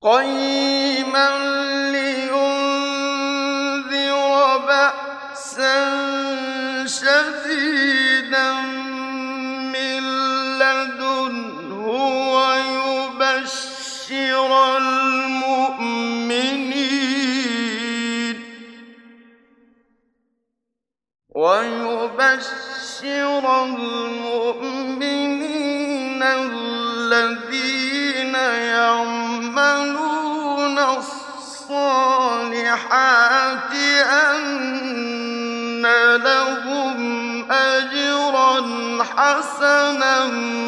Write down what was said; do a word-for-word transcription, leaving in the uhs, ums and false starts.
قَيِّمًا لِّيُنذِرَ بَأْسًا شَدِيدًا مِّن لَّدُنْهُ وَيُبَشِّرَ الْمُؤْمِنِينَ الَّذِينَ يَعْمَلُونَ الصَّالِحَاتِ أَنَّ لَهُمْ أَجْرًا حَسَنًا